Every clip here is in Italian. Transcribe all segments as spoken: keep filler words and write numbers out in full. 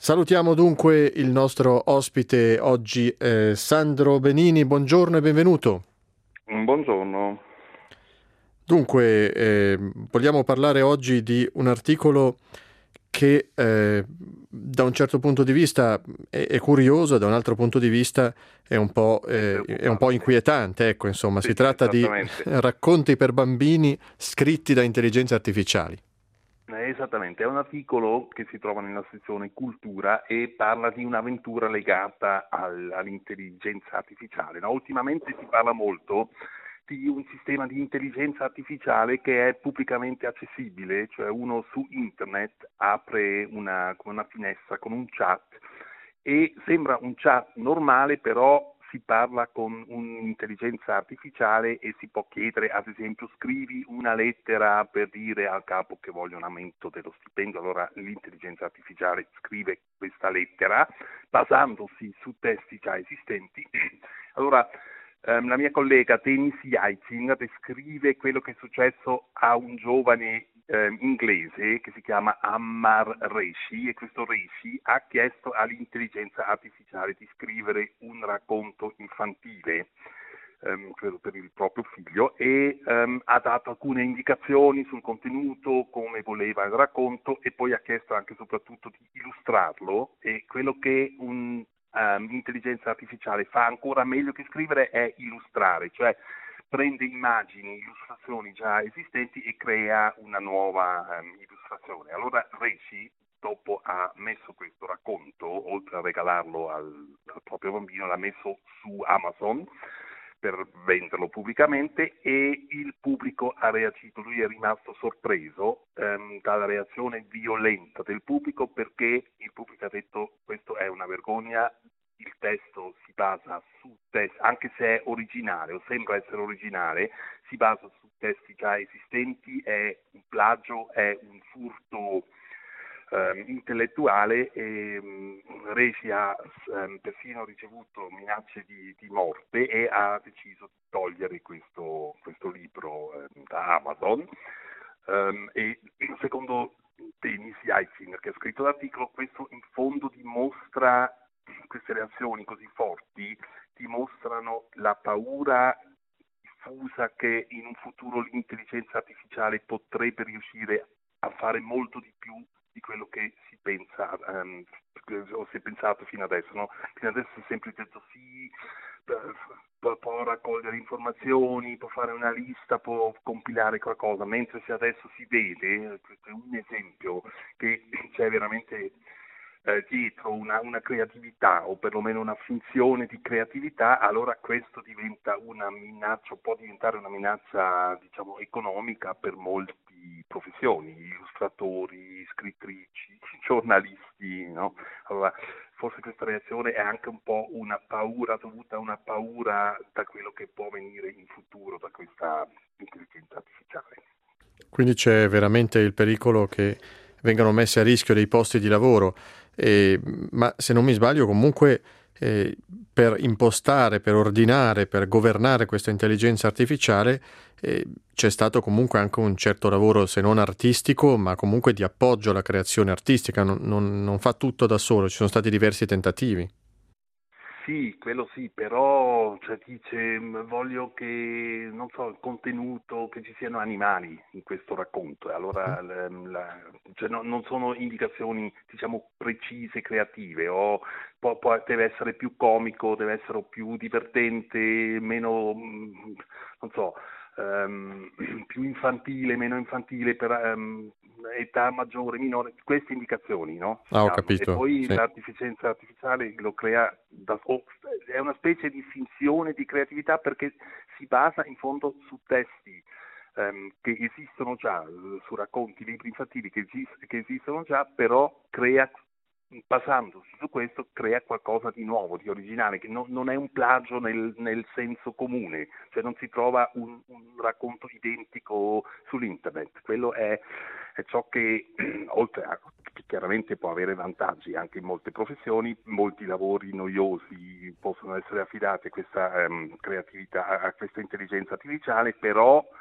Salutiamo dunque il nostro ospite oggi, eh, Sandro Benini. Buongiorno e benvenuto. Buongiorno. Dunque, eh, vogliamo parlare oggi di un articolo che eh, da un certo punto di vista è, è curioso, da un altro punto di vista è un po', È eh, è un po' preoccupante. inquietante. Ecco, insomma, Sì, si tratta di esattamente. racconti per bambini scritti da intelligenze artificiali. Eh, Esattamente, è un articolo che si trova nella sezione cultura e parla di un'avventura legata al- all'intelligenza artificiale. No? Ultimamente si parla molto di un sistema di intelligenza artificiale che è pubblicamente accessibile, cioè uno su internet apre una, come una finestra con un chat e sembra un chat normale, però si parla con un'intelligenza artificiale e si può chiedere, ad esempio, scrivi una lettera per dire al capo che voglio un aumento dello stipendio. Allora l'intelligenza artificiale scrive questa lettera basandosi su testi già esistenti. Allora ehm, la mia collega Denis Yaitzin descrive quello che è successo a un giovane eh, inglese che si chiama Ammar Reshi, e questo Reshi ha chiesto all'intelligenza artificiale di scrivere un racconto infantile, ehm, credo per il proprio figlio, e ehm, ha dato alcune indicazioni sul contenuto, come voleva il racconto, e poi ha chiesto anche e soprattutto di illustrarlo. E quello che un Um, intelligenza artificiale fa ancora meglio che scrivere è illustrare, cioè prende immagini, illustrazioni già esistenti e crea una nuova um, illustrazione. Allora Reci, dopo ha messo questo racconto, oltre a regalarlo al, al proprio bambino, l'ha messo su Amazon per venderlo pubblicamente, e il pubblico ha reagito. Lui è rimasto sorpreso ehm, dalla reazione violenta del pubblico, perché il pubblico ha detto: questo è una vergogna, il testo si basa su testi, anche se è originale o sembra essere originale, si basa su testi già esistenti, è un plagio, è un furto eh, intellettuale, e mh, Reci ha ehm, persino ricevuto minacce di, di morte e ha deciso di togliere questo, questo libro ehm, da Amazon. Um, e secondo Denis Yaitzin, che ha scritto l'articolo, questo in fondo dimostra, queste reazioni così forti dimostrano la paura diffusa che in un futuro l'intelligenza artificiale potrebbe riuscire a fare molto di più di quello che si pensa, um, o si è pensato fino adesso. No? Fino adesso si è sempre detto sì, può, può raccogliere informazioni, può fare una lista, può compilare qualcosa, mentre se adesso si vede, questo è un esempio, che c'è veramente eh, dietro una, una creatività, o perlomeno una finzione di creatività, allora questo diventa una minaccia, può diventare una minaccia, diciamo, economica per molte professioni, illustratori, scrittrici, giornalisti, no? Allora, forse questa reazione è anche un po' una paura dovuta a una paura da quello che può venire in futuro da questa intelligenza artificiale. Quindi c'è veramente il pericolo che vengano messi a rischio dei posti di lavoro. E, ma se non mi sbaglio, comunque eh, per impostare, per ordinare, per governare questa intelligenza artificiale eh, c'è stato comunque anche un certo lavoro, se non artistico, ma comunque di appoggio alla creazione artistica. Non, non, non fa tutto da solo, ci sono stati diversi tentativi. Sì, quello sì, però cioè, dice mh, voglio che, non so, il contenuto, che ci siano animali in questo racconto. E allora la- la- cioè, no- non sono indicazioni, diciamo, precise, creative, o può- può- deve essere più comico, deve essere più divertente, meno, mh, non so, ehm, più infantile, meno infantile, per ehm, età maggiore, minore, queste indicazioni, no, si Ah, ho danno. E capito, poi sì. l'intelligenza artificiale lo crea da, oh, è una specie di finzione di creatività, perché si basa in fondo su testi ehm, che esistono già, su racconti, libri infantili che, esist- che esistono già, però crea, basandosi su questo, crea qualcosa di nuovo, di originale, che non, non è un plagio nel, nel senso comune, cioè non si trova un, un racconto identico sull'internet. Quello è, è ciò che, oltre a che chiaramente può avere vantaggi anche in molte professioni, molti lavori noiosi possono essere affidati a questa ehm, creatività, a questa intelligenza artificiale, però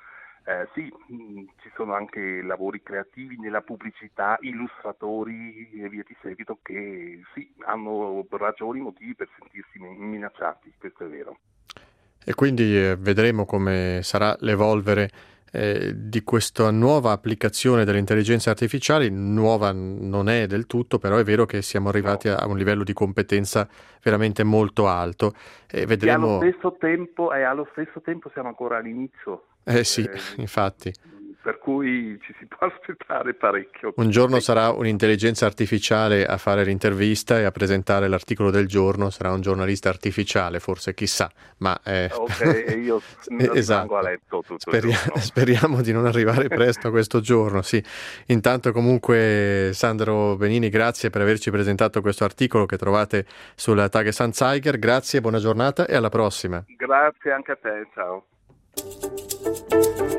Eh, sì, mh, ci sono anche lavori creativi nella pubblicità, illustratori e via di seguito che sì, hanno ragioni, motivi per sentirsi minacciati, questo è vero. E quindi eh, vedremo come sarà l'evolvere eh, di questa nuova applicazione delle intelligenze artificiali. Nuova non è del tutto, però è vero che siamo arrivati No. a un livello di competenza veramente molto alto e E allo vedremo. stesso tempo, e allo stesso tempo siamo ancora all'inizio, Eh sì, eh, infatti. per cui ci si può aspettare parecchio. Un giorno Sì. sarà un'intelligenza artificiale a fare l'intervista e a presentare l'articolo del giorno, sarà un giornalista artificiale, forse, chissà, ma eh, Ok, e io rimango esatto. a letto tutto Speri- il giorno. Speriamo di non arrivare presto a questo giorno, sì. Intanto comunque Sandro Benini, grazie per averci presentato questo articolo che trovate sul Tages Anzeiger, grazie, buona giornata e alla prossima. Grazie anche a te, ciao.